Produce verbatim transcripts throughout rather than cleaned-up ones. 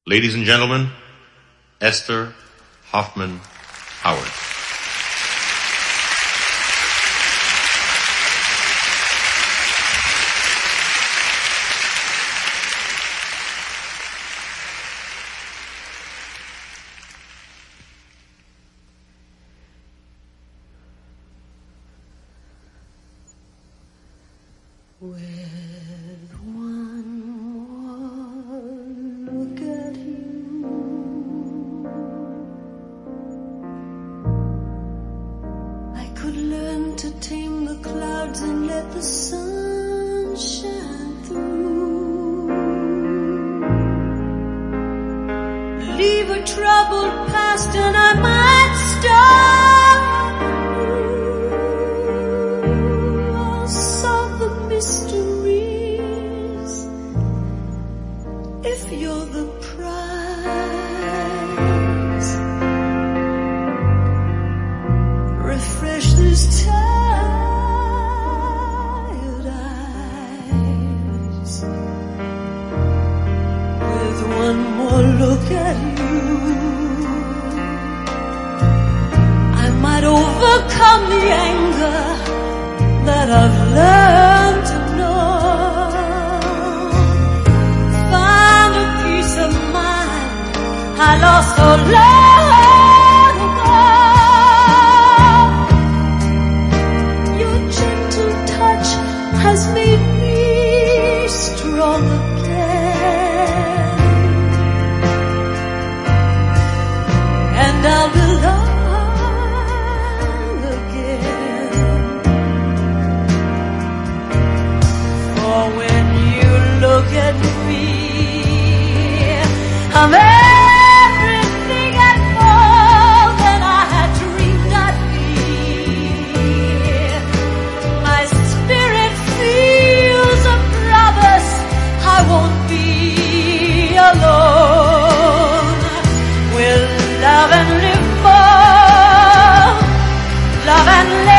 Ladies and gentlemen, Esther Hoffman Howard. With one more look at you, I could learn to tame the clouds and let the sun shine through. Leave a troubled past and I might start. Mysteries, if you're the prize, refresh these tired eyes with one more look at you. I might overcome the anger that I've learned to know. Find a peace of mind I lost so long ago. Your gentle touch has made me strong again, and I'll belong. Look at me, I'm everything and more than I had dreamed I'd be. My spirit feels a promise I won't be alone. We'll love and live more, love and live.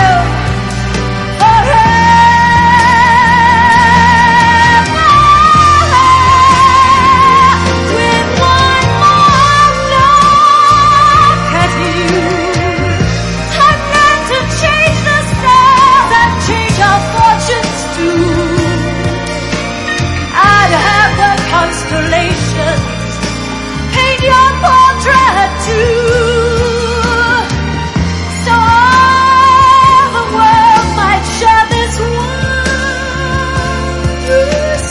Constellations, paint your portrait too, so all the world might share this wondrous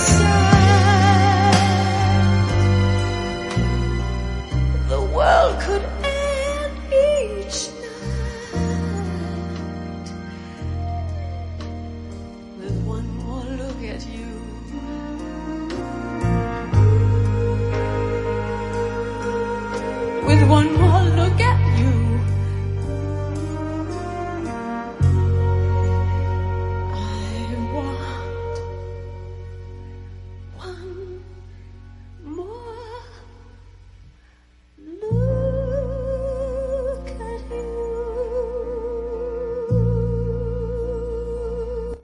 sight. The world could end each night with one more look at you. With one